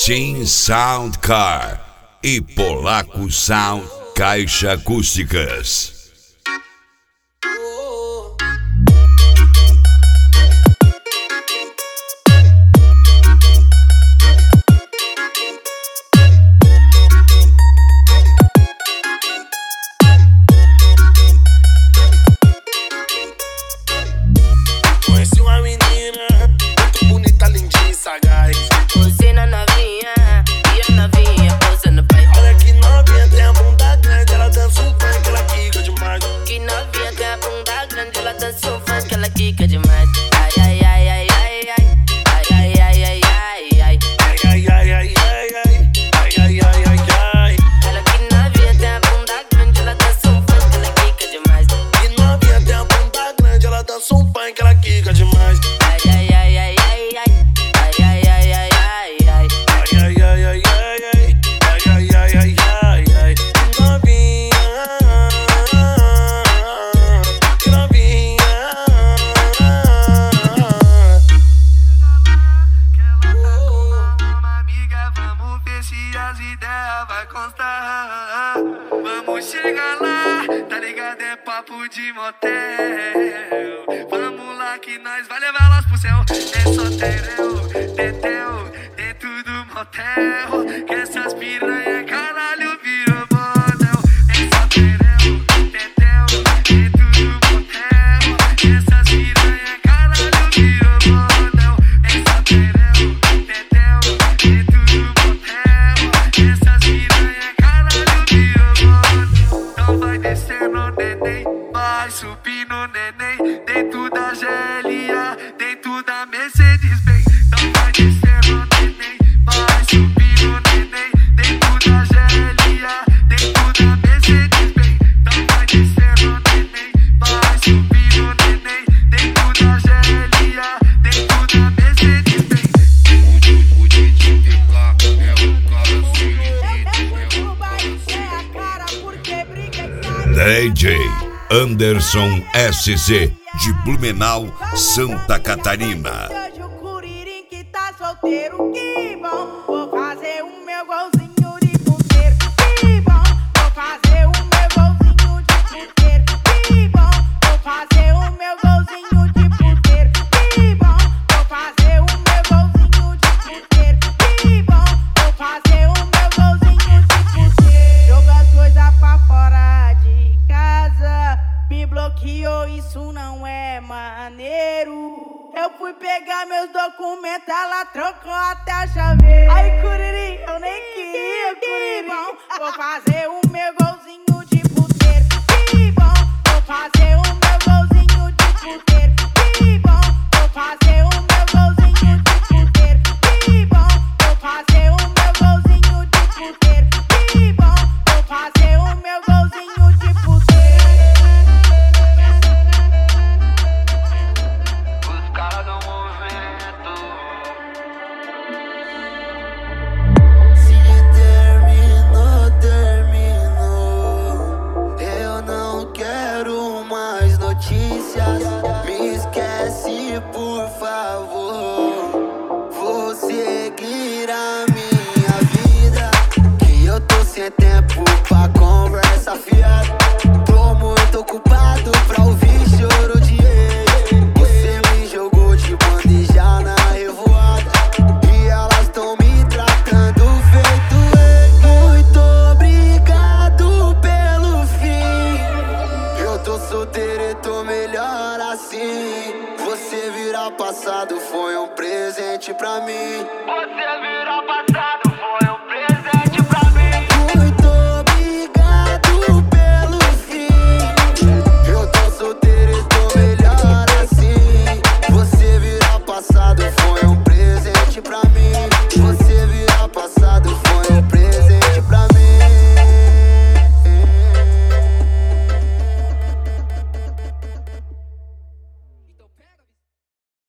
Sim Sound Car e Polaco Sound Caixa Acústicas. Conheci uma menina muito bonita, lindinha e sagaz. Você na novinha e a novinha posando pai. Olha que novinha, tem a bunda grande, ela dança um funk, ela quica demais. Que novinha tem a bunda grande, ela dança um funk, ela quica demais. Ai, ai, ai, ai, ai, ai. Ai, ai, ai, ai, ai, ai. Ai, ai, ai, ai, ai, ai. Ai, ai, ai, ai, ai. Ela que novinha tem a bunda grande, ela dança um funk, ela quica demais. Que novinha, tem a bunda grande, ela dança um funk, ela quica demais. Ai, ai, ai, ai, ai, ai. Ai, ai, ai, ai, ai, ai. Ai, ai, ai, ai, ai, ai. Ai, ai, ai, ai, ai, ai. Novinha, que novinha. Uma amiga, vamos ver se as ideias vai constar. Vamos chegar lá, tá ligado? É papo de motel. Vamos lá que nós vai levar elas pro céu. É só tereu, teteu, dentro do motel. Que essas piranha, caralho, virou model. É só tereu, teteu, dentro do motel. Que essas piranha, caralho, virou model. É só tereu, teteu, dentro do motel. Que essas piranha, caralho, virou model. Então vai descendo, neném, vai subindo, neném, dentro da GLA, dentro da Mercedes-Benz. Então vai descendo, neném, vai subindo, neném, dentro da GLA, dentro da Mercedes-Benz. Então vai descendo, neném, vai subindo, neném, dentro da GLA, dentro da Mercedes-Benz. O DJ PK é o cara DJ Anderson SC de Blumenau, Santa Catarina. Hoje o Curirim que tá solteiro, que bom. Vou fazer o meu golzinho de puteiro, que bom. Vou fazer o meu golzinho de puteiro, que bom. Vou fazer o meu golzinho de puteiro, que bom. Vou fazer o meu golzinho de puteiro, que bom. Vou fazer o meu golzinho de puteiro. Joga as coisas pra fora de casa, me bloqueou, isso não é maneiro. Eu fui pegar meus documentos, ela trocou até a chave. Ai, Curirim, eu nem queria, Curirim. Vou fazer o meu golzinho de puteiro, que bom. Vou fazer o meu golzinho de puteiro, que bom. Vou fazer o meu golzinho de puteiro, que bom. Vou fazer o meu golzinho de puteiro, que bom. Vou fazer o meu golzinho de puteiro. Os caras do movimento. Se terminou, terminou. Eu não quero mais notícias. Me esquece, por favor. Vou seguir a minha vida, que eu tô sem tempo pra conversa fiada. Tô muito ocupado pra ouvir choro de ex. Você me jogou de bandeja na revoada, e elas tão me tratando feito ex. Muito obrigado pelo fim. Eu tô solteiro e tô melhor assim. Você virar passado foi um presente pra mim. Você virou passado.